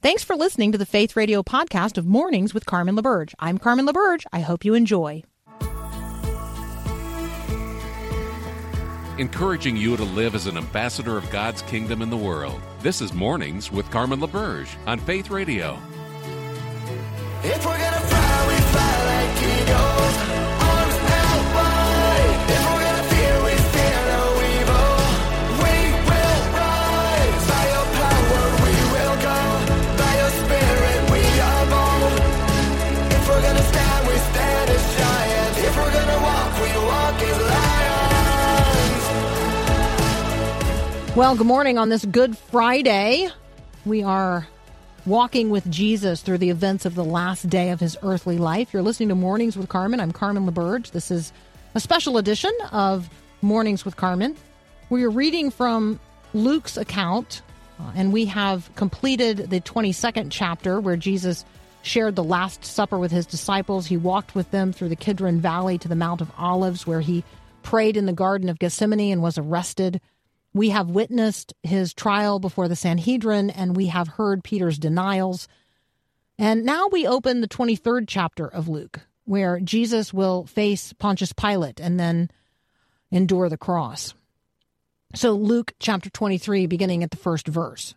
Thanks for listening to the Faith Radio podcast of Mornings with Carmen LaBerge. I'm Carmen LaBerge. I hope you enjoy. Encouraging you to live as an ambassador of God's kingdom in the world. This is Mornings with Carmen LaBerge on Faith Radio. If we're gonna fly, we fly like eagles, arms held wide. If we're gonna fear, we fear no evil. We will rise, by your power we will go, by your spirit we are bold. If we're gonna stand, we stand as giants. If we're gonna walk, we walk as lions. Well, good morning on this Good Friday. We are walking with Jesus through the events of the last day of his earthly life. You're listening to Mornings with Carmen. I'm Carmen LaBerge. This is a special edition of Mornings with Carmen. We are reading from Luke's account, and we have completed the 22nd chapter where Jesus shared the Last Supper with his disciples. He walked with them through the Kidron Valley to the Mount of Olives, where he prayed in the Garden of Gethsemane and was arrested. We have witnessed his trial before the Sanhedrin, and we have heard Peter's denials. And now we open the 23rd chapter of Luke, where Jesus will face Pontius Pilate and then endure the cross. So Luke chapter 23, beginning at the first verse.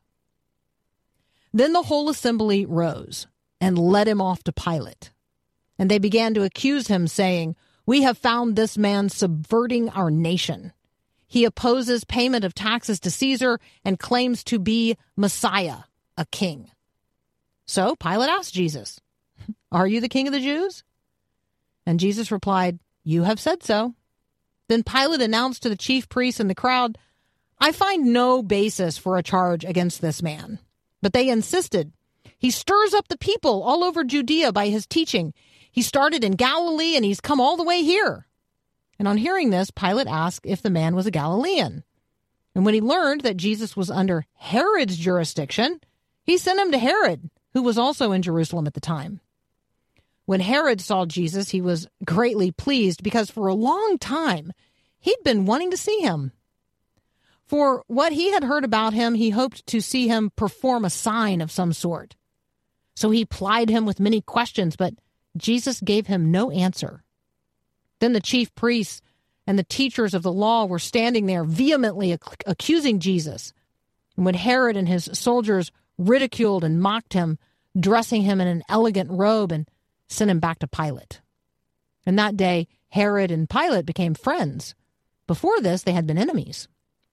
Then the whole assembly rose and led him off to Pilate. And they began to accuse him, saying, "We have found this man subverting our nation. He opposes payment of taxes to Caesar and claims to be Messiah, a king." So Pilate asked Jesus, "Are you the king of the Jews?" And Jesus replied, "You have said so." Then Pilate announced to the chief priests and the crowd, "I find no basis for a charge against this man." But they insisted, "He stirs up the people all over Judea by his teaching. He started in Galilee and he's come all the way here." And on hearing this, Pilate asked if the man was a Galilean. And when he learned that Jesus was under Herod's jurisdiction, he sent him to Herod, who was also in Jerusalem at the time. When Herod saw Jesus, he was greatly pleased because for a long time he'd been wanting to see him. For what he had heard about him, he hoped to see him perform a sign of some sort. So he plied him with many questions, but Jesus gave him no answer. Then the chief priests and the teachers of the law were standing there vehemently accusing Jesus. And when Herod and his soldiers ridiculed and mocked him, dressing him in an elegant robe and sent him back to Pilate. And that day, Herod and Pilate became friends. Before this, they had been enemies.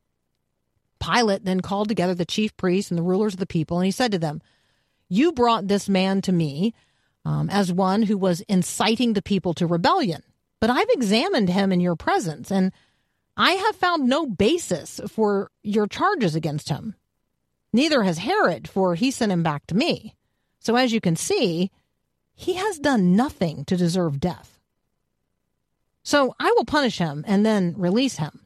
Pilate then called together the chief priests and the rulers of the people, and he said to them, "You brought this man to me as one who was inciting the people to rebellion. But I've examined him in your presence, and I have found no basis for your charges against him. Neither has Herod, for he sent him back to me. So as you can see, he has done nothing to deserve death. So I will punish him and then release him."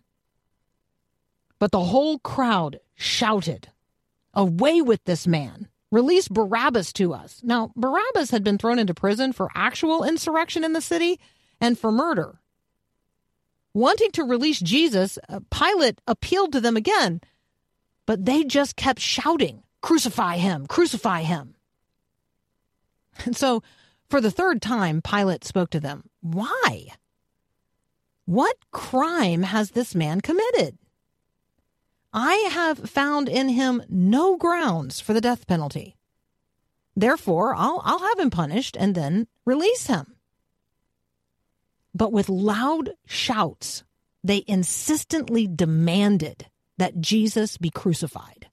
But the whole crowd shouted, "Away with this man! Release Barabbas to us." Now, Barabbas had been thrown into prison for actual insurrection in the city and for murder. Wanting to release Jesus, Pilate appealed to them again, but they just kept shouting, "Crucify him! Crucify him!" And so, for the third time, Pilate spoke to them. "Why? What crime has this man committed? I have found in him no grounds for the death penalty. Therefore, I'll have him punished and then release him." But with loud shouts, they insistently demanded that Jesus be crucified.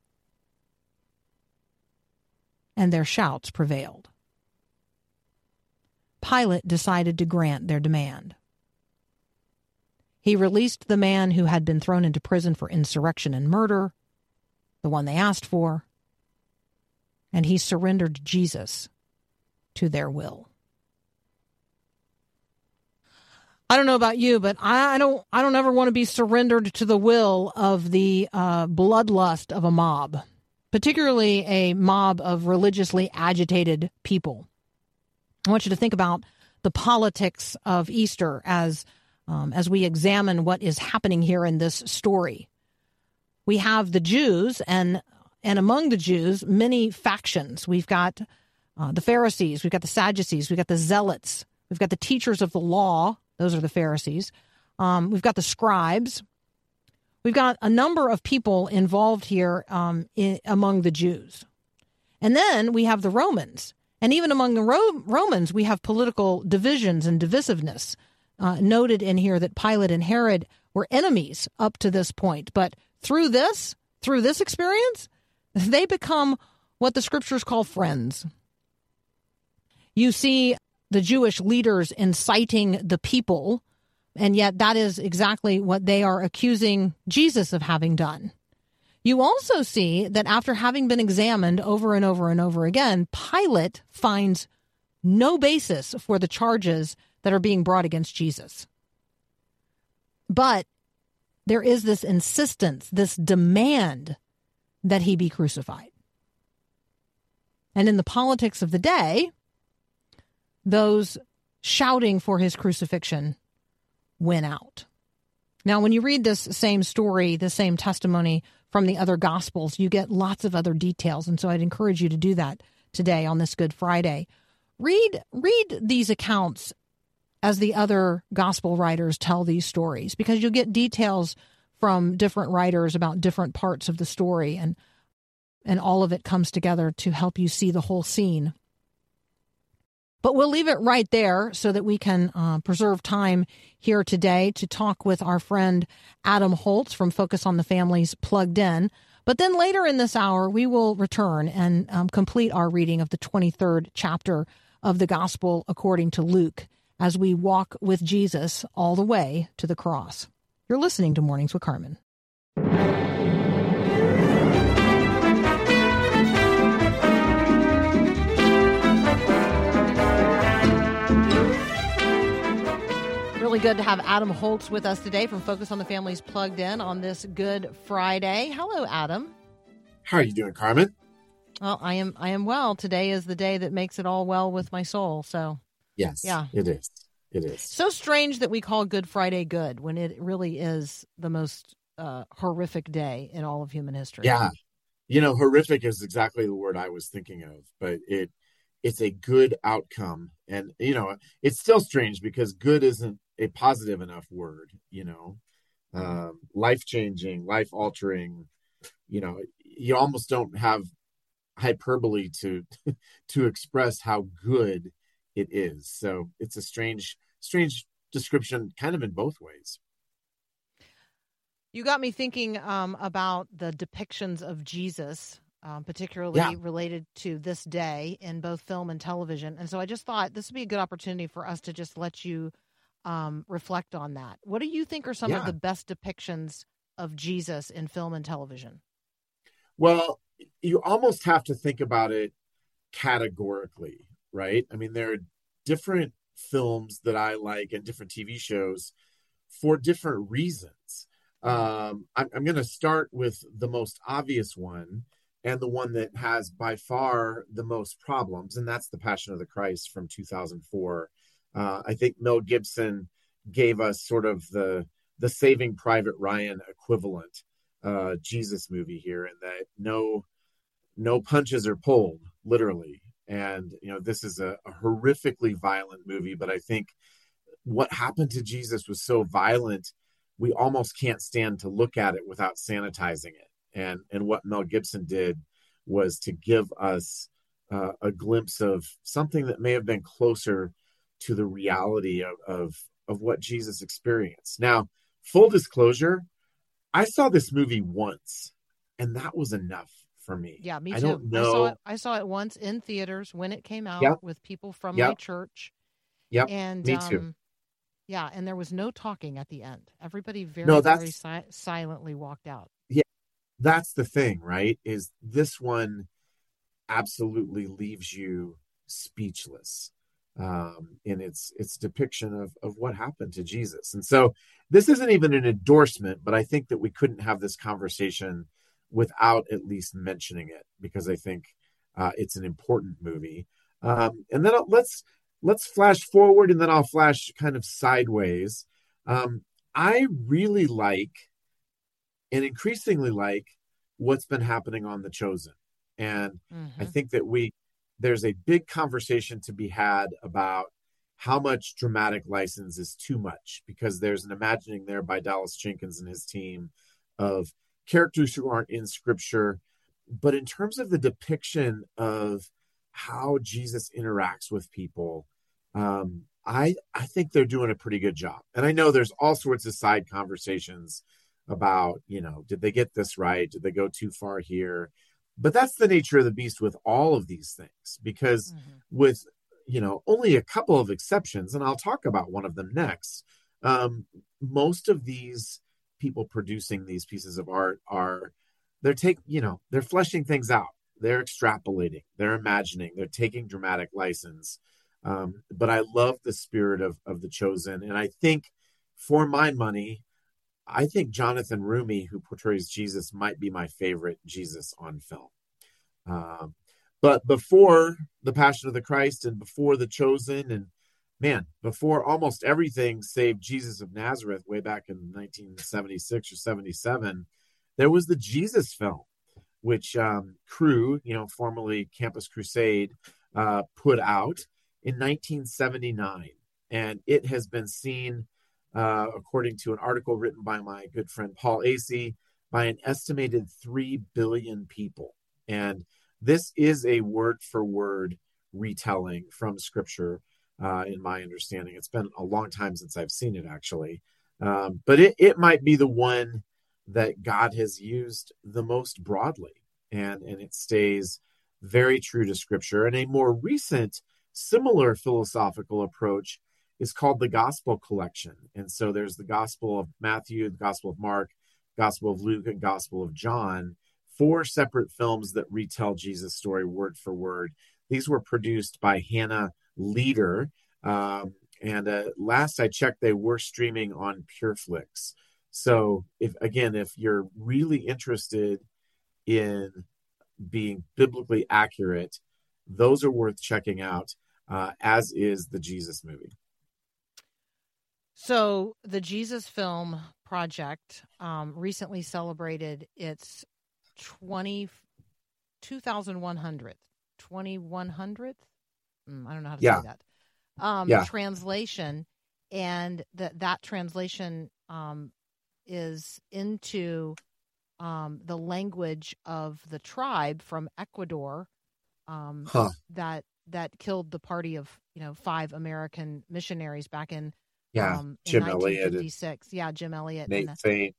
And their shouts prevailed. Pilate decided to grant their demand. He released the man who had been thrown into prison for insurrection and murder, the one they asked for, and he surrendered Jesus to their will. I don't know about you, but I don't ever want to be surrendered to the will of the bloodlust of a mob, particularly a mob of religiously agitated people. I want you to think about the politics of Easter as we examine what is happening here in this story. We have the Jews, and and among the Jews, many factions. We've got the Pharisees, we've got the Sadducees, we've got the Zealots, we've got the teachers of the law. Those are the Pharisees. We've got the scribes. We've got a number of people involved here among the Jews. And then we have the Romans. And even among the Romans, we have political divisions and divisiveness. Noted in here that Pilate and Herod were enemies up to this point. But through this experience, they become what the scriptures call friends. You see the Jewish leaders inciting the people, and yet that is exactly what they are accusing Jesus of having done. You also see that after having been examined over and over and over again, Pilate finds no basis for the charges that are being brought against Jesus. But there is this insistence, this demand that he be crucified. And in the politics of the day, those shouting for his crucifixion win out. Now, when you read this same story, the same testimony from the other Gospels, you get lots of other details. And so I'd encourage you to do that today on this Good Friday. Read these accounts as the other Gospel writers tell these stories, because you'll get details from different writers about different parts of the story, and all of it comes together to help you see the whole scene. But we'll leave it right there so that we can preserve time here today to talk with our friend Adam Holz from Focus on the Family's Plugged In. But then later in this hour, we will return and complete our reading of the 23rd chapter of the Gospel according to Luke, as we walk with Jesus all the way to the cross. You're listening to Mornings with Carmen. Really good to have Adam Holz with us today from Focus on the Family's Plugged In on this Good Friday. Hello, Adam. How are you doing, Carmen? Well, I am well. Today is the day that makes it all well with my soul. So, yes, yeah, it is. It is. So strange that we call Good Friday good when it really is the most horrific day in all of human history. Yeah. Horrific is exactly the word I was thinking of, but it's a good outcome. And, it's still strange because good isn't a positive enough word, life-changing, life-altering, you almost don't have hyperbole to express how good it is. So it's a strange description, kind of in both ways. You got me thinking about the depictions of Jesus, particularly related to this day in both film and television. And so I just thought this would be a good opportunity for us to just let you reflect on that. What do you think are some of the best depictions of Jesus in film and television? Well, you almost have to think about it categorically, right? I mean, there are different films that I like and different TV shows for different reasons. I'm going to start with the most obvious one and the one that has by far the most problems, and that's The Passion of the Christ from 2004. I think Mel Gibson gave us sort of the Saving Private Ryan equivalent Jesus movie here, in that no punches are pulled, literally. And, this is a horrifically violent movie, but I think what happened to Jesus was so violent, we almost can't stand to look at it without sanitizing it. And what Mel Gibson did was to give us a glimpse of something that may have been closer to the reality of what Jesus experienced. Now, full disclosure, I saw this movie once, and that was enough for me. Yeah, me too. I don't know. I saw it once in theaters when it came out with people from my church. Yep. And me too. Yeah, and there was no talking at the end. Everybody very silently walked out. Yeah, that's the thing, right? Is this one absolutely leaves you speechless in its depiction of what happened to Jesus. And so this isn't even an endorsement, but I think that we couldn't have this conversation without at least mentioning it, because I think it's an important movie. And then let's flash forward, and then I'll flash kind of sideways. I really like, and increasingly like, what's been happening on The Chosen. And Mm-hmm. I think that there's a big conversation to be had about how much dramatic license is too much, because there's an imagining there by Dallas Jenkins and his team of characters who aren't in Scripture. But in terms of the depiction of how Jesus interacts with people, I think they're doing a pretty good job. And I know there's all sorts of side conversations about, did they get this right? Did they go too far here? But that's the nature of the beast with all of these things, because with, only a couple of exceptions, and I'll talk about one of them next, most of these people producing these pieces of art they're fleshing things out. They're extrapolating, they're imagining, they're taking dramatic license. But I love the spirit of The Chosen. And I think, for my money, I think Jonathan Rumi, who portrays Jesus, might be my favorite Jesus on film. But before The Passion of the Christ and before The Chosen, and before almost everything save Jesus of Nazareth way back in 1976 or 77, there was the Jesus film, which Cru, formerly Campus Crusade, put out in 1979. And it has been seen, according to an article written by my good friend Paul Acey, by an estimated 3 billion people. And this is a word-for-word retelling from Scripture, in my understanding. It's been a long time since I've seen it, actually. But it might be the one that God has used the most broadly. And it stays very true to Scripture. And a more recent, similar philosophical approach is called the Gospel Collection. And so there's the Gospel of Matthew, the Gospel of Mark, Gospel of Luke, and Gospel of John, 4 separate films that retell Jesus' story word for word. These were produced by Hannah Leader. And last I checked, they were streaming on PureFlix. So if you're really interested in being biblically accurate, those are worth checking out, as is the Jesus movie. So the Jesus Film Project recently celebrated its 2100th. I don't know how to say that. Translation, and that translation is into the language of the tribe from Ecuador that killed the party of 5 American missionaries back in Jim 1956. Elliott. Jim Elliott. Nate Saint.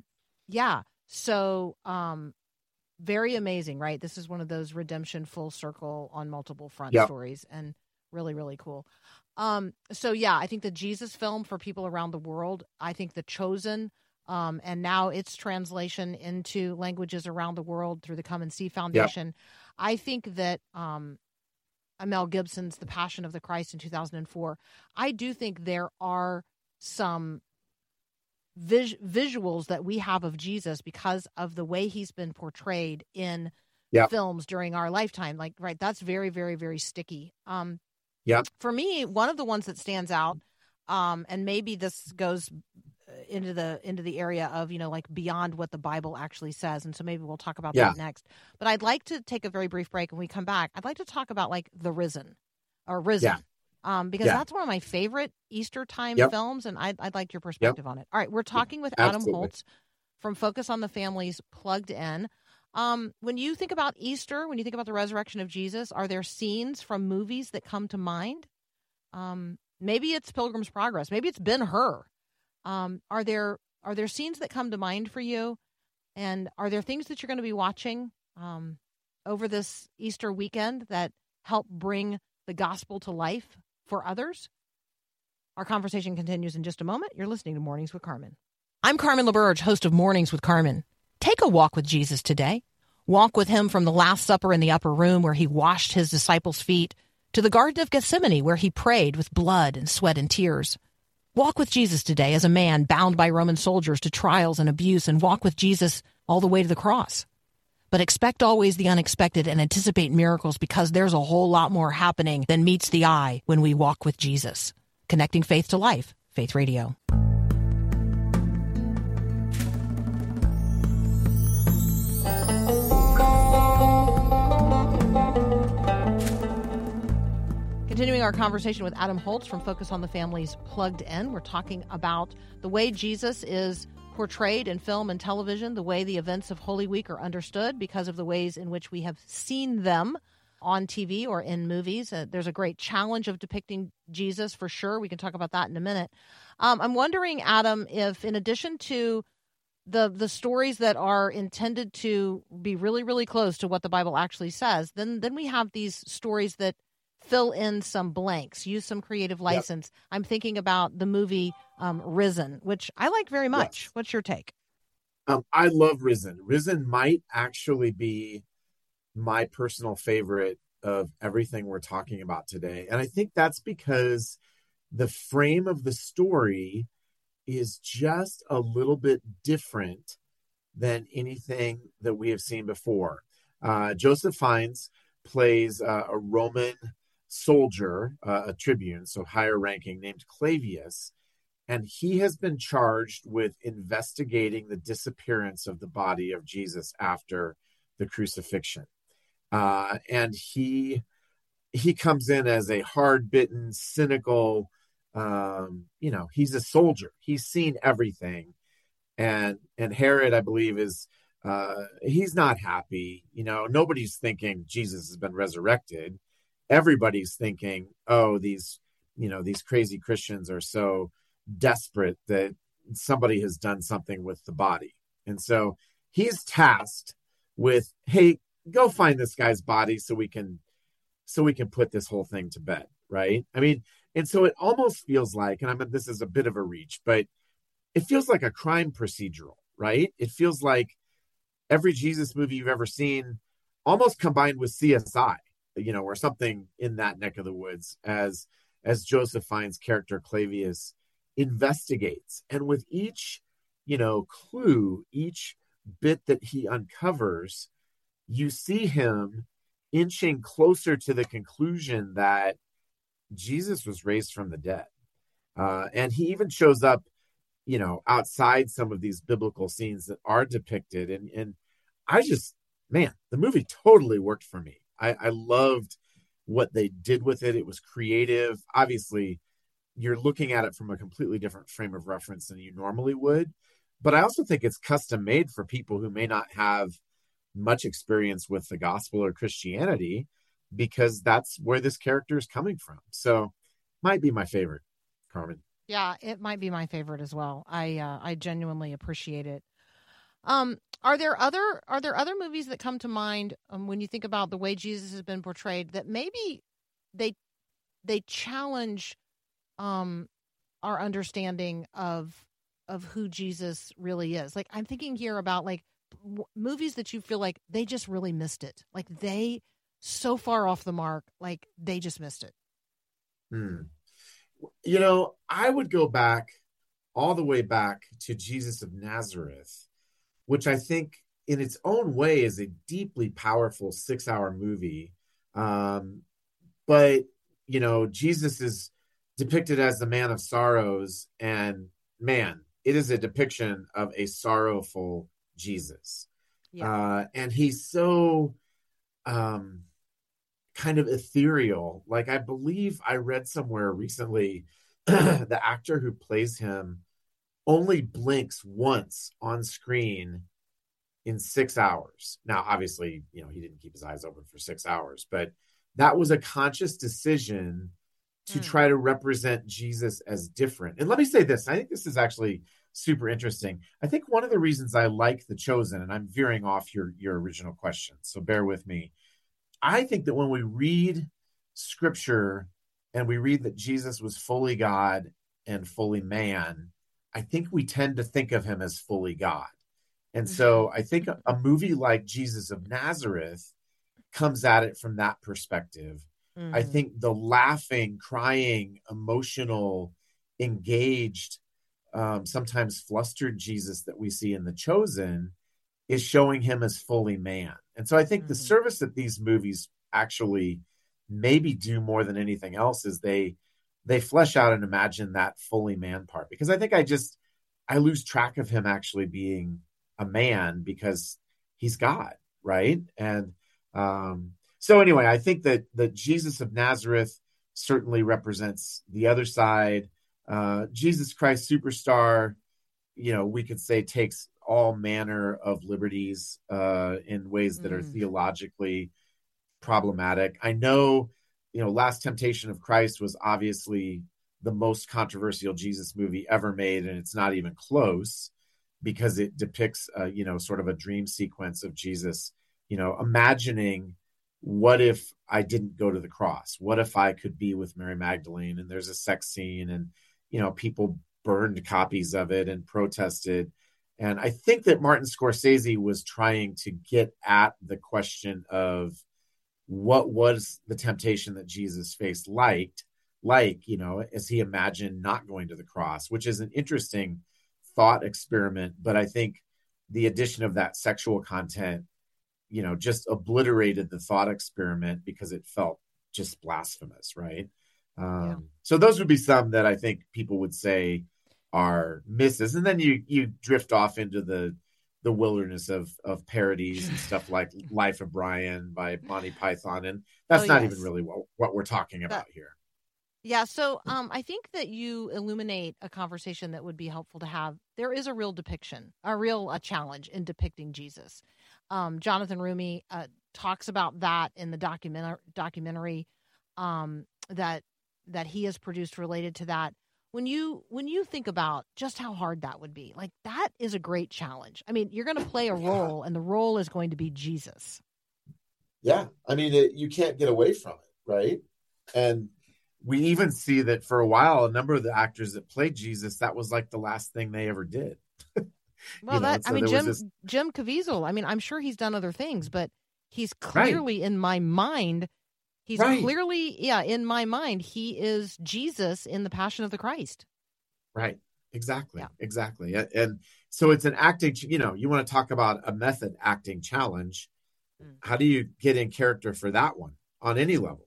So very amazing, right? This is one of those redemption full circle on multiple front stories, and really, really cool. I think the Jesus Film for people around the world, I think The Chosen, and now its translation into languages around the world through the Come and See Foundation. I think that Mel Gibson's The Passion of the Christ in 2004, I do think there are some visuals that we have of Jesus because of the way he's been portrayed in films during our lifetime. That's very, very, very sticky. For me, one of the ones that stands out, and maybe this goes into the area of, beyond what the Bible actually says. And so maybe we'll talk about that next. But I'd like to take a very brief break. When we come back, I'd like to talk about The Risen. Because that's one of my favorite Easter time films, and I'd like your perspective on it. All right, we're talking with Adam Holtz from Focus on the Family's Plugged In. When you think about Easter, when you think about the resurrection of Jesus, are there scenes from movies that come to mind? Maybe it's Pilgrim's Progress. Maybe it's Ben-Hur. Are there scenes that come to mind for you? And are there things that you're going to be watching over this Easter weekend that help bring the gospel to life for others? Our conversation continues in just a moment. You're listening to Mornings with Carmen. I'm Carmen LaBerge, host of Mornings with Carmen. Take a walk with Jesus today. Walk with him from the Last Supper in the upper room where he washed his disciples' feet to the Garden of Gethsemane where he prayed with blood and sweat and tears. Walk with Jesus today as a man bound by Roman soldiers to trials and abuse, and walk with Jesus all the way to the cross. But expect always the unexpected and anticipate miracles, because there's a whole lot more happening than meets the eye when we walk with Jesus. Connecting faith to life. Faith Radio. Continuing our conversation with Adam Holtz from Focus on the Family's Plugged In. We're talking about the way Jesus is portrayed in film and television, the way the events of Holy Week are understood because of the ways in which we have seen them on TV or in movies. There's a great challenge of depicting Jesus for sure. We can talk about that in a minute. I'm wondering, Adam, if in addition to the stories that are intended to be really, really close to what the Bible actually says, then we have these stories that fill in some blanks, use some creative license. Yep. I'm thinking about the movie Risen, which I like very much. Yes. What's your take? I love Risen. Risen might actually be my personal favorite of everything we're talking about today. And I think that's because the frame of the story is just a little bit different than anything that we have seen before. Joseph Fiennes plays a Roman soldier, a tribune, so higher ranking, named Clavius, and he has been charged with investigating the disappearance of the body of Jesus after the crucifixion. And he comes in as a hard-bitten, cynical, he's a soldier. He's seen everything. And Herod, I believe, is he's not happy. Nobody's thinking Jesus has been resurrected. Everybody's thinking, oh, these crazy Christians are so desperate that somebody has done something with the body. And so he's tasked with, hey, go find this guy's body so we can put this whole thing to bed, right? I mean, and so it almost feels like, and this is a bit of a reach, but it feels like a crime procedural, right? It feels like every Jesus movie you've ever seen almost combined with CSI, or something in that neck of the woods as Joseph Fiennes' character Clavius investigates. And with each, clue, each bit that he uncovers, you see him inching closer to the conclusion that Jesus was raised from the dead. And he even shows up, outside some of these biblical scenes that are depicted. And I just, the movie totally worked for me. I loved what they did with it. It was creative. Obviously, you're looking at it from a completely different frame of reference than you normally would. But I also think it's custom made for people who may not have much experience with the gospel or Christianity, because that's where this character is coming from. So might be my favorite, Carmen. Yeah, it might be my favorite as well. I genuinely appreciate it. Are there other movies that come to mind when you think about the way Jesus has been portrayed that maybe they challenge our understanding of who Jesus really is? Like, I'm thinking here about movies that you feel like they just really missed it. Like, they so far off the mark, like they just missed it. I would go back all the way back to Jesus of Nazareth, which I think in its own way is a deeply powerful 6-hour movie. But, Jesus is depicted as the man of sorrows, and man, it is a depiction of a sorrowful Jesus. Yeah. And he's so kind of ethereal. Like, I believe I read somewhere recently, the actor who plays him only blinks once on screen in 6 hours. Now, obviously, he didn't keep his eyes open for 6 hours, but that was a conscious decision to try to represent Jesus as different. And let me say this, I think this is actually super interesting. I think one of the reasons I like The Chosen, and I'm veering off your original question, so bear with me. I think that when we read scripture and we read that Jesus was fully God and fully man, I think we tend to think of him as fully God. And so I think a movie like Jesus of Nazareth comes at it from that perspective. I think the laughing, crying, emotional, engaged, sometimes flustered Jesus that we see in The Chosen is showing him as fully man. And so I think the service that these movies actually maybe do more than anything else is they flesh out and imagine that fully man part, because I think I lose track of him actually being a man because he's God, right? And so anyway, I think that the Jesus of Nazareth certainly represents the other side. Jesus Christ Superstar, we could say takes all manner of liberties in ways that are theologically problematic. I know, Last Temptation of Christ was obviously the most controversial Jesus movie ever made, and it's not even close because it depicts, sort of a dream sequence of Jesus, imagining, what if I didn't go to the cross? What if I could be with Mary Magdalene? And there's a sex scene, and, people burned copies of it and protested. And I think that Martin Scorsese was trying to get at the question of what was the temptation that Jesus faced like, as he imagined not going to the cross, which is an interesting thought experiment. But I think the addition of that sexual content, just obliterated the thought experiment because it felt just blasphemous, right? So those would be some that I think people would say are misses. And then you drift off into the wilderness of parodies and stuff like Life of Brian by Monty Python. And that's not even really what we're talking about here. Yeah. So I think that you illuminate a conversation that would be helpful to have. There is a real depiction, a challenge in depicting Jesus. Jonathan Roumie talks about that in the documentary that he has produced related to that. When you think about just how hard that would be, like, that is a great challenge. I mean, you're going to play a role, and the role is going to be Jesus. Yeah. I mean, you can't get away from it, right? And we even see that for a while, a number of the actors that played Jesus, that was like the last thing they ever did. Well, Jim Caviezel, I mean, I'm sure he's done other things, but he's clearly in my mind. He's clearly, in my mind, he is Jesus in the Passion of the Christ. Right. Exactly. Yeah. Exactly. And so it's an acting, you want to talk about a method acting challenge. How do you get in character for that one on any level?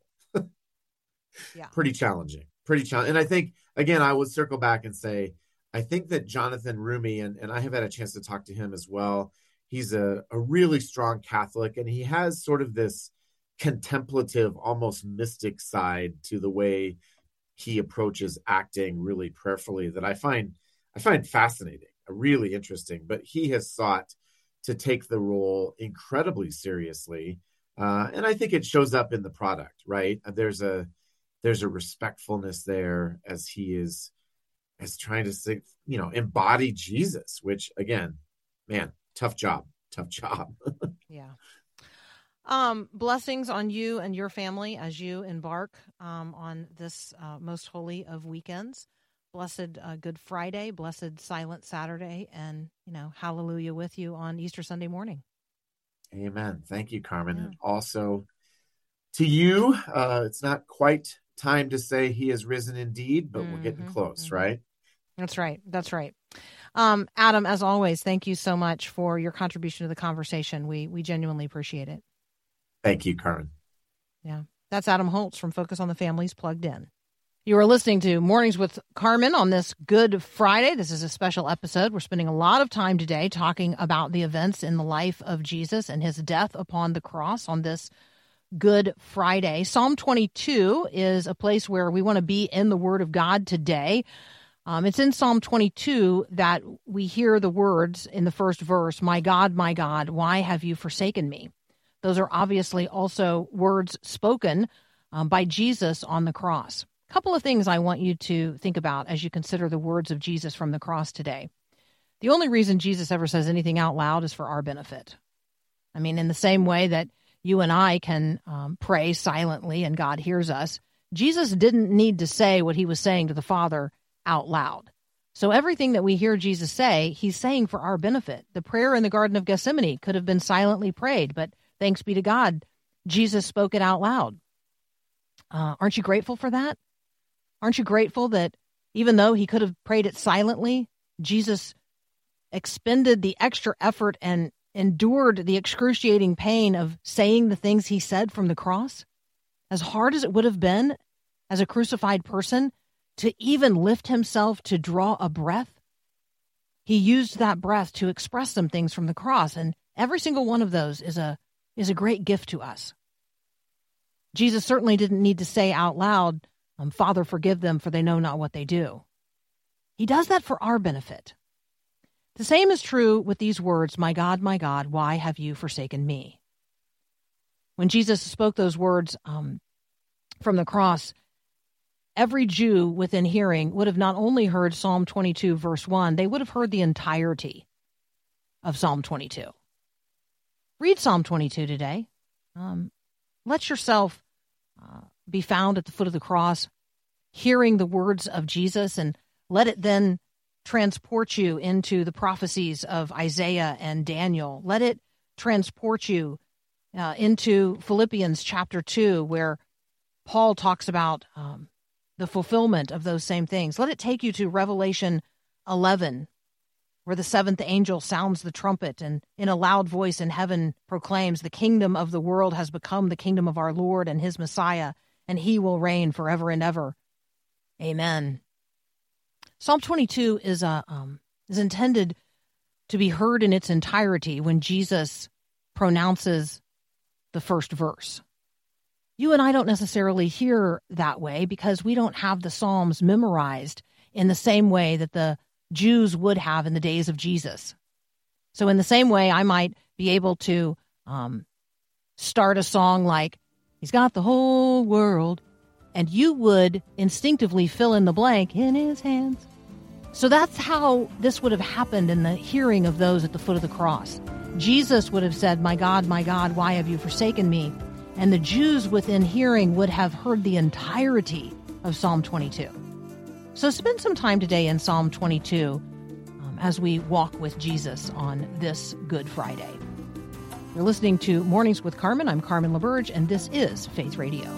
Pretty challenging. And I think, again, I would circle back and say, I think that Jonathan Roumie, and I have had a chance to talk to him as well. He's a really strong Catholic, and he has sort of this contemplative, almost mystic side to the way he approaches acting really prayerfully that I find fascinating, really interesting. But he has sought to take the role incredibly seriously, and I think it shows up in the product. Right? There's a respectfulness there as he is trying to say, embody Jesus, which, again, man, tough job. Yeah. Blessings on you and your family as you embark on this most holy of weekends. Blessed Good Friday, blessed Silent Saturday, and, hallelujah with you on Easter Sunday morning. Amen. Thank you, Carmen. Yeah. And also to you, it's not quite time to say he is risen indeed, but we're getting close, right? That's right. Adam, as always, thank you so much for your contribution to the conversation. We genuinely appreciate it. Thank you, Carmen. Yeah. That's Adam Holtz from Focus on the Family's Plugged In. You are listening to Mornings with Carmen on this Good Friday. This is a special episode. We're spending a lot of time today talking about the events in the life of Jesus and his death upon the cross on this Good Friday. Psalm 22 is a place where we want to be in the Word of God today. It's in Psalm 22 that we hear the words in the first verse, my God, why have you forsaken me? Those are obviously also words spoken by Jesus on the cross. A couple of things I want you to think about as you consider the words of Jesus from the cross today. The only reason Jesus ever says anything out loud is for our benefit. I mean, in the same way that you and I can pray silently and God hears us, Jesus didn't need to say what he was saying to the Father out loud. So everything that we hear Jesus say, he's saying for our benefit. The prayer in the Garden of Gethsemane could have been silently prayed, but thanks be to God, Jesus spoke it out loud. Aren't you grateful for that? Aren't you grateful that even though he could have prayed it silently, Jesus expended the extra effort and endured the excruciating pain of saying the things he said from the cross? As hard as it would have been as a crucified person to even lift himself to draw a breath, he used that breath to express some things from the cross, and every single one of those is a great gift to us. Jesus certainly didn't need to say out loud, Father, forgive them, for they know not what they do. He does that for our benefit. The same is true with these words, my God, why have you forsaken me? When Jesus spoke those words from the cross, every Jew within hearing would have not only heard Psalm 22, verse 1, they would have heard the entirety of Psalm 22. Read Psalm 22 today. Let yourself be found at the foot of the cross, hearing the words of Jesus, and let it then transport you into the prophecies of Isaiah and Daniel. Let it transport you into Philippians chapter 2, where Paul talks about the fulfillment of those same things. Let it take you to Revelation 11, where the seventh angel sounds the trumpet and in a loud voice in heaven proclaims, the kingdom of the world has become the kingdom of our Lord and his Messiah, and he will reign forever and ever. Amen. Psalm 22 is intended to be heard in its entirety when Jesus pronounces the first verse. You and I don't necessarily hear that way because we don't have the Psalms memorized in the same way that the Jews would have in the days of Jesus. So in the same way, I might be able to start a song like, he's got the whole world, and you would instinctively fill in the blank, in his hands. So that's how this would have happened in the hearing of those at the foot of the cross. Jesus would have said, my God, why have you forsaken me? And the Jews within hearing would have heard the entirety of Psalm 22. So spend some time today in Psalm 22 as we walk with Jesus on this Good Friday. You're listening to Mornings with Carmen. I'm Carmen LaBerge, and this is Faith Radio.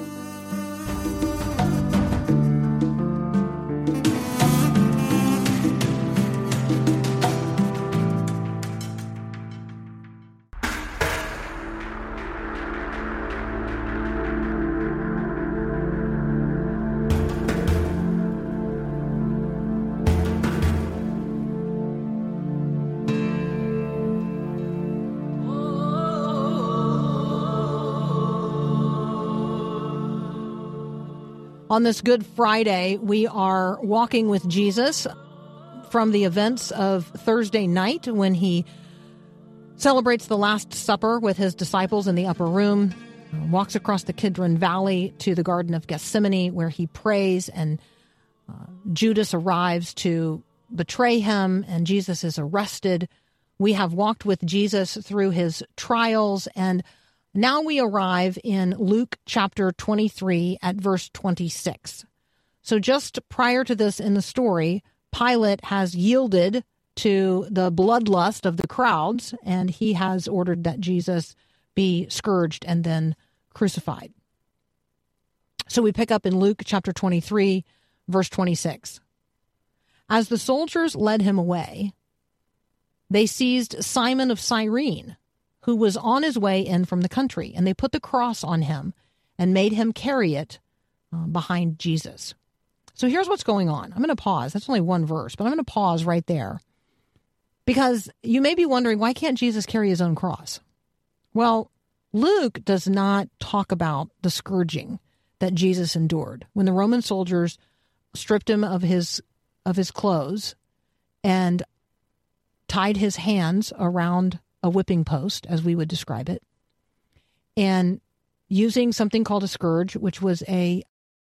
On this Good Friday, we are walking with Jesus from the events of Thursday night when he celebrates the Last Supper with his disciples in the upper room, walks across the Kidron Valley to the Garden of Gethsemane where he prays, and Judas arrives to betray him, and Jesus is arrested. We have walked with Jesus through his trials, and now we arrive in Luke chapter 23 at verse 26. So just prior to this in the story, Pilate has yielded to the bloodlust of the crowds, and he has ordered that Jesus be scourged and then crucified. So we pick up in Luke chapter 23, verse 26. As the soldiers led him away, they seized Simon of Cyrene, who was on his way in from the country, and they put the cross on him and made him carry it behind Jesus. So here's what's going on. I'm going to pause. That's only one verse, but I'm going to pause right there because you may be wondering, why can't Jesus carry his own cross? Well, Luke does not talk about the scourging that Jesus endured when the Roman soldiers stripped him of his clothes and tied his hands around a whipping post, as we would describe it, and using something called a scourge, which was a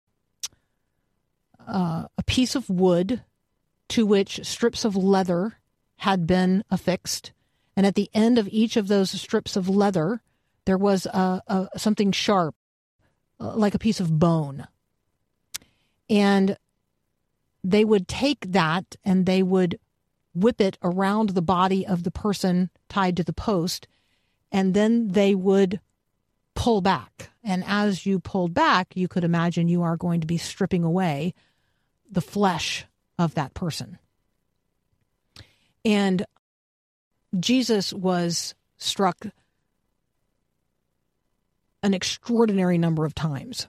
piece of wood to which strips of leather had been affixed. And at the end of each of those strips of leather, there was something sharp, like a piece of bone. And they would take that and they would whip it around the body of the person tied to the post, and then they would pull back. And as you pulled back, you could imagine you are going to be stripping away the flesh of that person. And Jesus was struck an extraordinary number of times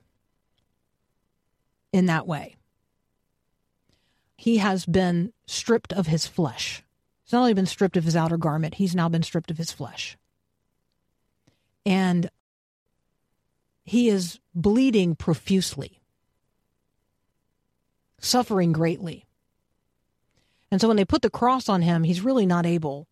in that way. He has been stripped of his flesh. He's not only been stripped of his outer garment, he's now been stripped of his flesh. And he is bleeding profusely. suffering greatly. And so when they put the cross on him, he's really not able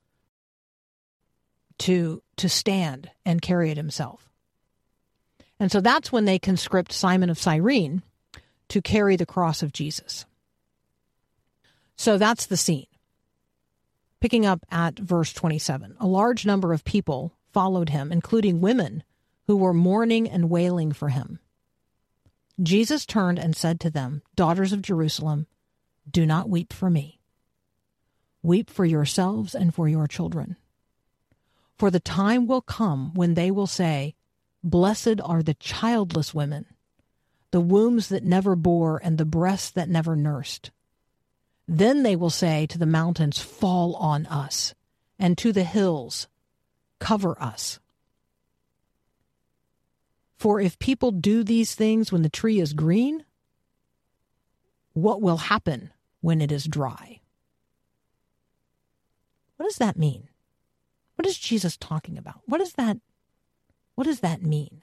to stand and carry it himself. And so that's when they conscript Simon of Cyrene to carry the cross of Jesus. So that's the scene. Picking up at verse 27, a large number of people followed him, including women who were mourning and wailing for him. Jesus turned and said to them, "Daughters of Jerusalem, do not weep for me. Weep for yourselves and for your children. For the time will come when they will say, 'Blessed are the childless women, the wombs that never bore and the breasts that never nursed.' Then they will say to the mountains, 'Fall on us,' and to the hills, 'Cover us.' For if people do these things when the tree is green, what will happen when it is dry?" What does that mean? What is Jesus talking about? What does that mean?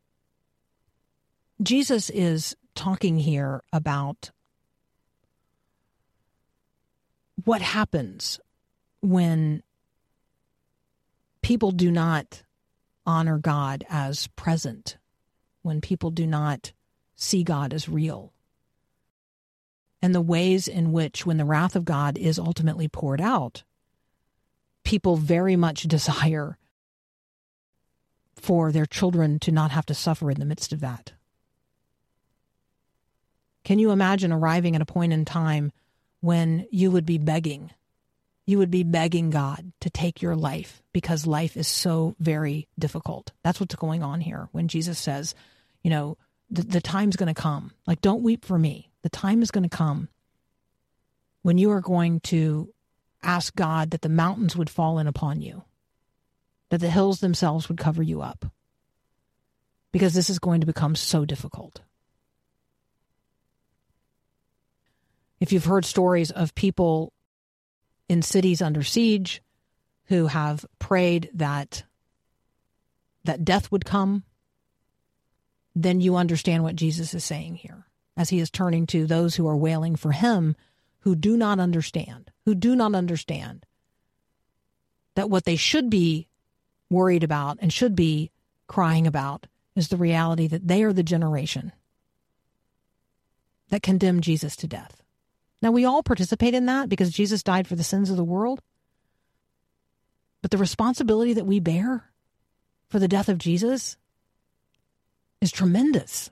Jesus is talking here about what happens when people do not honor God as present, when people do not see God as real, and the ways in which, when the wrath of God is ultimately poured out, people very much desire for their children to not have to suffer in the midst of that. Can you imagine arriving at a point in time when you would be begging God to take your life because life is so very difficult? That's what's going on here when Jesus says, the time's going to come. Like, don't weep for me. The time is going to come when you are going to ask God that the mountains would fall in upon you, that the hills themselves would cover you up, because this is going to become so difficult. If you've heard stories of people in cities under siege who have prayed that death would come, then you understand what Jesus is saying here, as he is turning to those who are wailing for him, who do not understand that what they should be worried about and should be crying about is the reality that they are the generation that condemned Jesus to death. Now, we all participate in that because Jesus died for the sins of the world. But the responsibility that we bear for the death of Jesus is tremendous.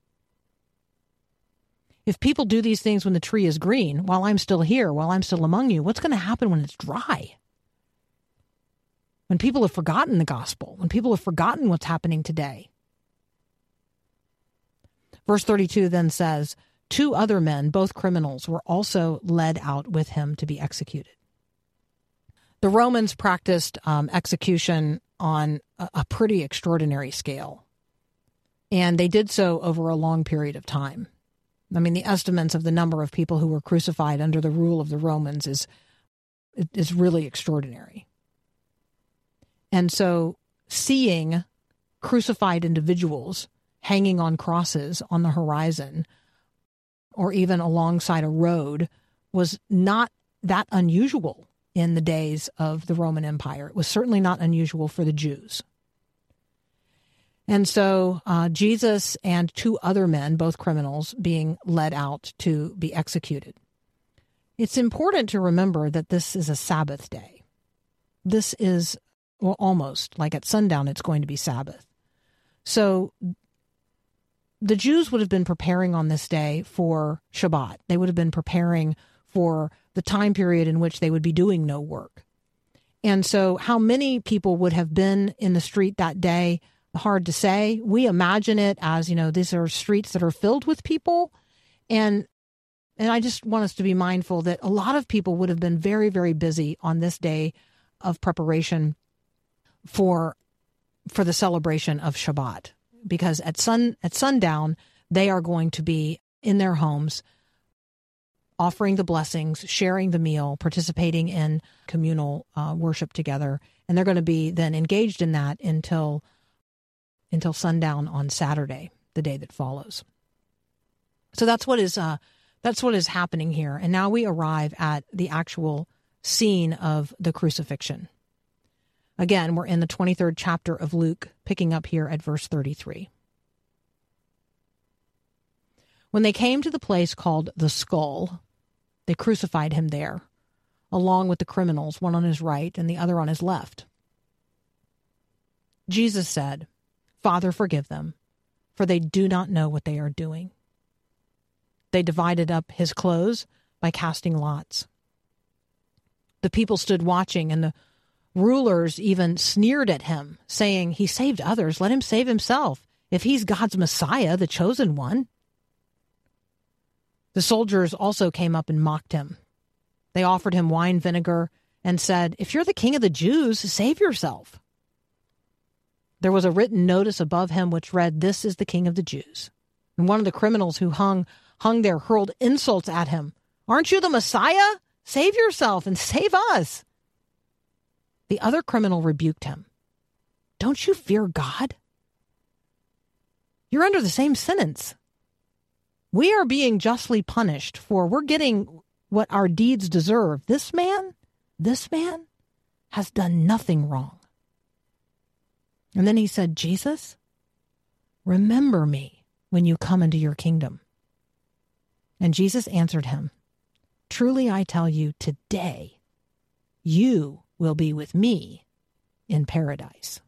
If people do these things when the tree is green, while I'm still here, while I'm still among you, what's going to happen when it's dry? When people have forgotten the gospel, when people have forgotten what's happening today. Verse 32 then says, 2 other men, both criminals, were also led out with him to be executed. The Romans practiced execution on a pretty extraordinary scale, and they did so over a long period of time. I mean, the estimates of the number of people who were crucified under the rule of the Romans is really extraordinary. And so seeing crucified individuals hanging on crosses on the horizon or even alongside a road was not that unusual in the days of the Roman Empire. It was certainly not unusual for the Jews. And so Jesus and 2 other men, both criminals, being led out to be executed. It's important to remember that this is a Sabbath day. This is, well, almost like at sundown, it's going to be Sabbath. So the Jews would have been preparing on this day for Shabbat. They would have been preparing for the time period in which they would be doing no work. And so how many people would have been in the street that day? Hard to say. We imagine it as, these are streets that are filled with people. And I just want us to be mindful that a lot of people would have been very, very busy on this day of preparation for the celebration of Shabbat. Because at sundown, they are going to be in their homes, offering the blessings, sharing the meal, participating in communal worship together. And they're going to be then engaged in that until sundown on Saturday, the day that follows. So that's what is That's what is happening here. And now we arrive at the actual scene of the crucifixion. Again, we're in the 23rd chapter of Luke, picking up here at verse 33. When they came to the place called the Skull, they crucified him there, along with the criminals, one on his right and the other on his left. Jesus said, "Father, forgive them, for they do not know what they are doing." They divided up his clothes by casting lots. The people stood watching, and the rulers even sneered at him, saying, "He saved others. Let him save himself, if he's God's Messiah, the chosen one." The soldiers also came up and mocked him. They offered him wine vinegar and said, "If you're the king of the Jews, save yourself." There was a written notice above him which read, "This is the King of the Jews." And one of the criminals who hung there hurled insults at him. "Aren't you the Messiah? Save yourself and save us." The other criminal rebuked him. "Don't you fear God? You're under the same sentence. We are being justly punished, for we're getting what our deeds deserve. This man has done nothing wrong." And then he said, "Jesus, remember me when you come into your kingdom." And Jesus answered him, "Truly I tell you, today you will be with me in paradise."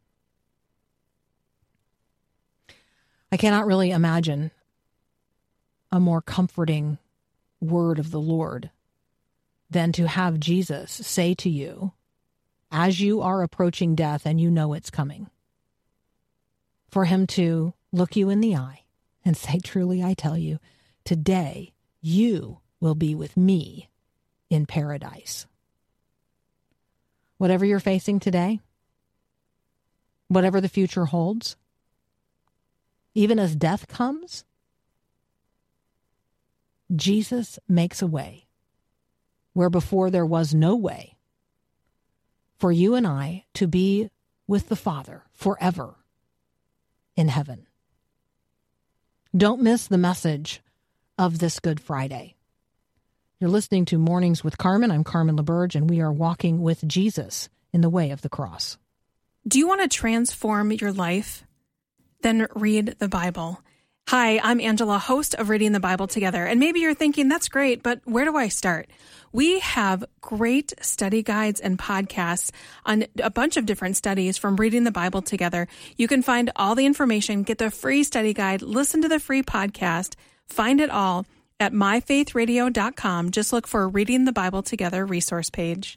I cannot really imagine a more comforting word of the Lord than to have Jesus say to you, as you are approaching death and you know it's coming, for him to look you in the eye and say, "Truly I tell you, today you will be with me in paradise." Whatever you're facing today, whatever the future holds, even as death comes, Jesus makes a way where before there was no way for you and I to be with the Father forever in heaven. Don't miss the message of this Good Friday. You're listening to Mornings with Carmen. I'm Carmen LaBerge, and we are walking with Jesus in the way of the cross. Do you want to transform your life? Then read the Bible. Hi, I'm Angela, host of Reading the Bible Together. And maybe you're thinking, that's great, but where do I start? We have great study guides and podcasts on a bunch of different studies from Reading the Bible Together. You can find all the information, get the free study guide, listen to the free podcast, find it all at myfaithradio.com. Just look for Reading the Bible Together resource page.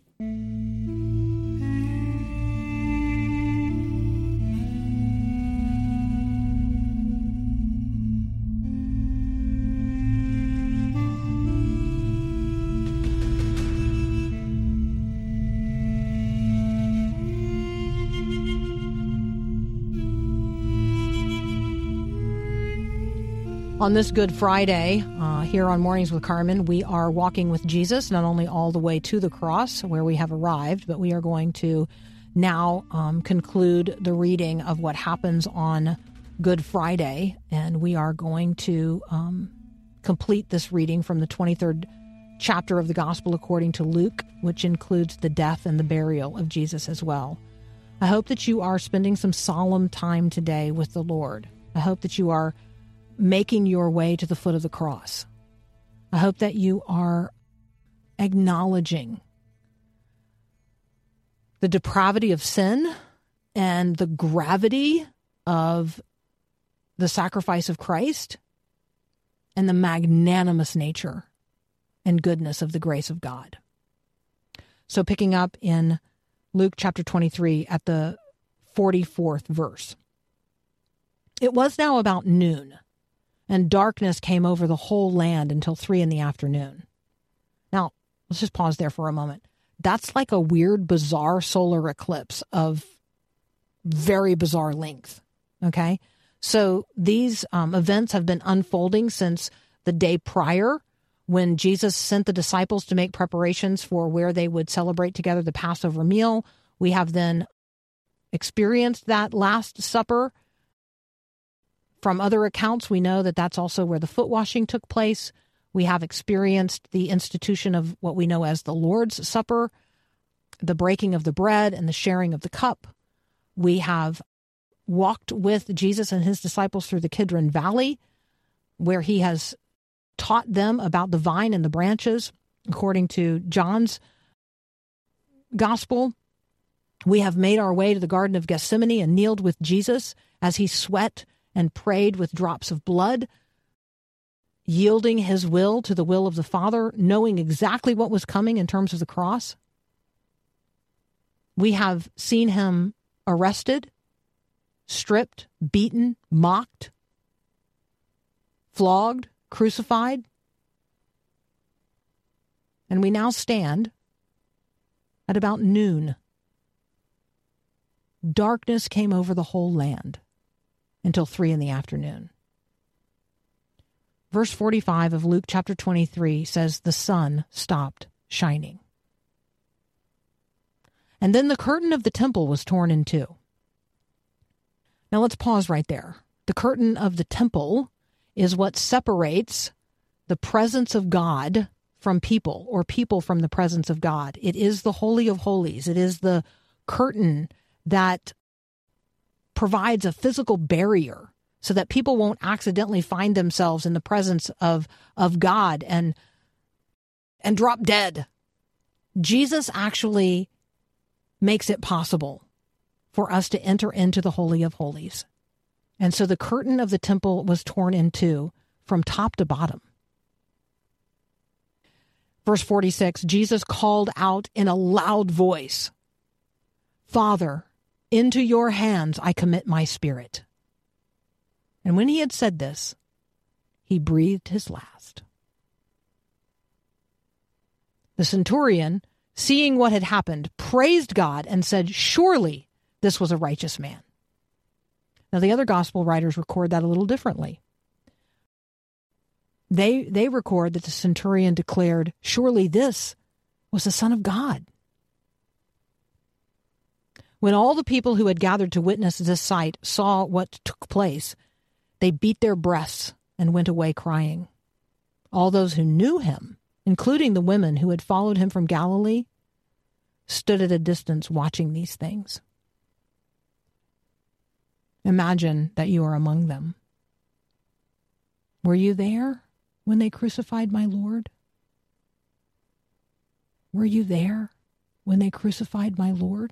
On this Good Friday, here on Mornings with Carmen, we are walking with Jesus, not only all the way to the cross where we have arrived, but we are going to now conclude the reading of what happens on Good Friday. And we are going to complete this reading from the 23rd chapter of the Gospel according to Luke, which includes the death and the burial of Jesus as well. I hope that you are spending some solemn time today with the Lord. I hope that you are making your way to the foot of the cross. I hope that you are acknowledging the depravity of sin and the gravity of the sacrifice of Christ and the magnanimous nature and goodness of the grace of God. So picking up in Luke chapter 23 at the 44th verse. It was now about noon, and darkness came over the whole land until 3 p.m. Now, let's just pause there for a moment. That's like a weird, bizarre solar eclipse of very bizarre length, okay? So these events have been unfolding since the day prior when Jesus sent the disciples to make preparations for where they would celebrate together the Passover meal. We have then experienced that Last Supper. From other accounts, we know that that's also where the foot washing took place. We have experienced the institution of what we know as the Lord's Supper, the breaking of the bread and the sharing of the cup. We have walked with Jesus and his disciples through the Kidron Valley, where he has taught them about the vine and the branches, according to John's gospel. We have made our way to the Garden of Gethsemane and kneeled with Jesus as he sweat and prayed with drops of blood, yielding his will to the will of the Father, knowing exactly what was coming in terms of the cross. We have seen him arrested, stripped, beaten, mocked, flogged, crucified. And we now stand at about noon. Darkness came over the whole land until 3 p.m. Verse 45 of Luke chapter 23 says, the sun stopped shining. And then the curtain of the temple was torn in two. Now let's pause right there. The curtain of the temple is what separates the presence of God from people, or people from the presence of God. It is the Holy of Holies. It is the curtain that provides a physical barrier so that people won't accidentally find themselves in the presence of God and drop dead. Jesus actually makes it possible for us to enter into the Holy of Holies. And so the curtain of the temple was torn in two from top to bottom. Verse 46, Jesus called out in a loud voice, Father, into your hands I commit my spirit. And when he had said this, he breathed his last. The centurion, seeing what had happened, praised God and said, surely this was a righteous man. Now, the other gospel writers record that a little differently. They record that the centurion declared, surely this was the Son of God. When all the people who had gathered to witness this sight saw what took place, they beat their breasts and went away crying. All those who knew him, including the women who had followed him from Galilee, stood at a distance watching these things. Imagine that you are among them. Were you there when they crucified my Lord? Were you there when they crucified my Lord?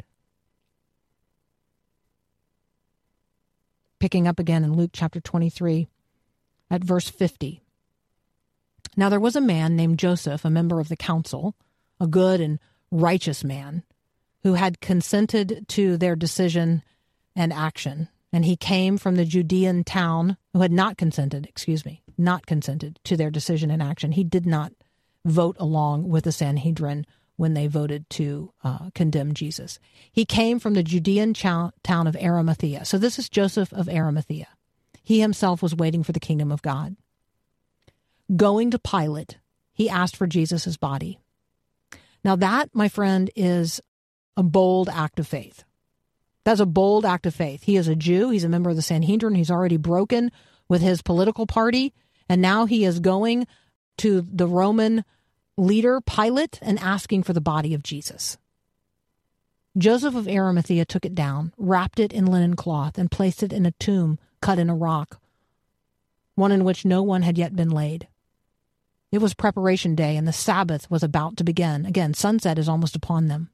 Picking up again in Luke chapter 23 at verse 50. Now there was a man named Joseph, a member of the council, a good and righteous man, who had consented to their decision and action. And he came from the Judean town, who had not consented to their decision and action. He did not vote along with the Sanhedrin when they voted to condemn Jesus. He came from the Judean town of Arimathea. So this is Joseph of Arimathea. He himself was waiting for the kingdom of God. Going to Pilate, he asked for Jesus' body. Now that, my friend, is a bold act of faith. That's a bold act of faith. He is a Jew. He's a member of the Sanhedrin. He's already broken with his political party. And now he is going to the Roman leader, Pilate, and asking for the body of Jesus. Joseph of Arimathea took it down, wrapped it in linen cloth, and placed it in a tomb cut in a rock, one in which no one had yet been laid. It was preparation day, and the Sabbath was about to begin. Again, sunset is almost upon them.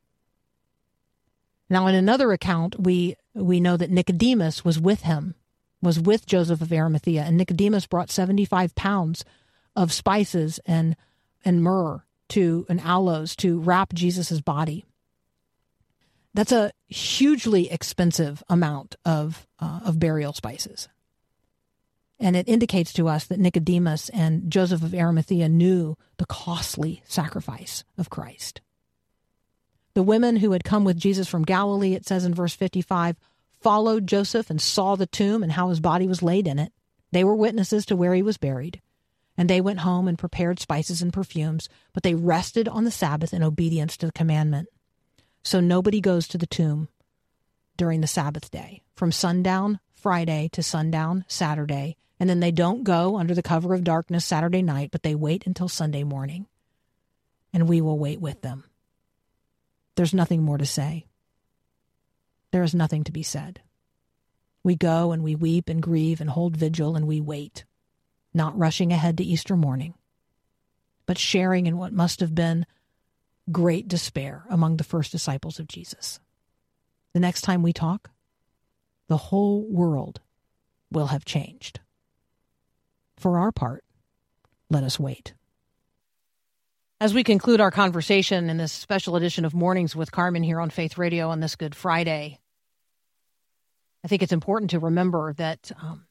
Now, in another account, we know that Nicodemus was with him, was with Joseph of Arimathea, and Nicodemus brought 75 pounds of spices and myrrh and aloes to wrap Jesus' body. That's a hugely expensive amount of burial spices. And it indicates to us that Nicodemus and Joseph of Arimathea knew the costly sacrifice of Christ. The women who had come with Jesus from Galilee, it says in verse 55, followed Joseph and saw the tomb and how his body was laid in it. They were witnesses to where he was buried. And they went home and prepared spices and perfumes, but they rested on the Sabbath in obedience to the commandment. So nobody goes to the tomb during the Sabbath day. From sundown Friday to sundown Saturday, And then they don't go under the cover of darkness Saturday night, but they wait until Sunday morning. And we will wait with them. There's nothing more to say. There is nothing to be said. We go and we weep and grieve and hold vigil and we wait, not rushing ahead to Easter morning, but sharing in what must have been great despair among the first disciples of Jesus. The next time we talk, the whole world will have changed. For our part, let us wait. As we conclude our conversation in this special edition of Mornings with Carmen here on Faith Radio on this Good Friday, I think it's important to remember that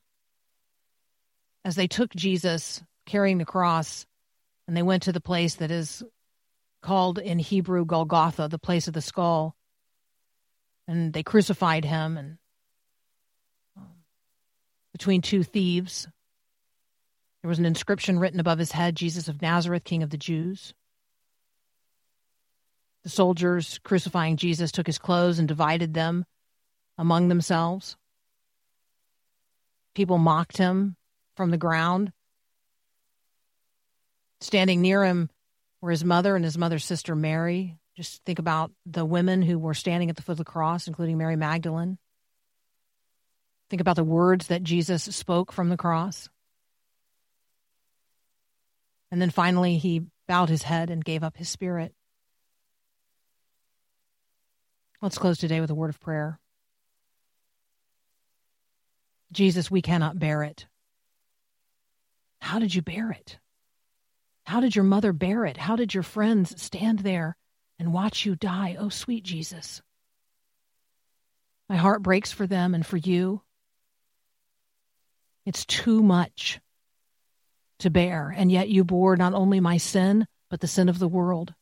as they took Jesus carrying the cross and they went to the place that is called in Hebrew Golgotha, the place of the skull, and they crucified him, and between two thieves, there was an inscription written above his head, Jesus of Nazareth, King of the Jews. The soldiers crucifying Jesus took his clothes and divided them among themselves. People mocked him from the ground. Standing near him were his mother and his mother's sister Mary. Just think about the women who were standing at the foot of the cross, including Mary Magdalene. Think about the words that Jesus spoke from the cross. And then finally, he bowed his head and gave up his spirit. Let's close today with a word of prayer. Jesus, we cannot bear it. How did you bear it? How did your mother bear it? How did your friends stand there and watch you die? Oh, sweet Jesus. My heart breaks for them and for you. It's too much to bear, and yet you bore not only my sin, but the sin of the world.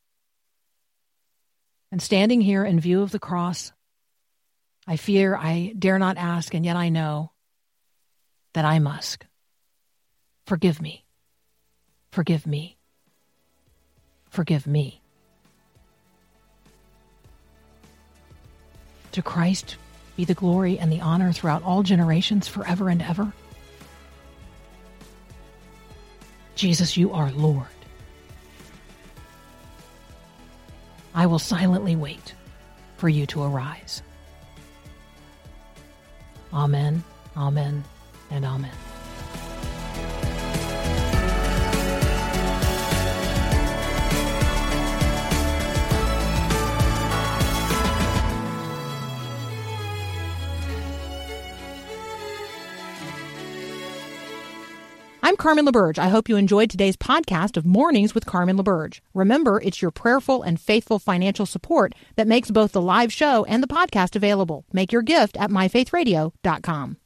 And standing here in view of the cross, I fear I dare not ask, and yet I know that I must. Forgive me. Forgive me. Forgive me. To Christ be the glory and the honor throughout all generations, forever and ever. Jesus, you are Lord. I will silently wait for you to arise. Amen, amen, and amen. I'm Carmen LaBerge. I hope you enjoyed today's podcast of Mornings with Carmen LaBerge. Remember, it's your prayerful and faithful financial support that makes both the live show and the podcast available. Make your gift at myfaithradio.com.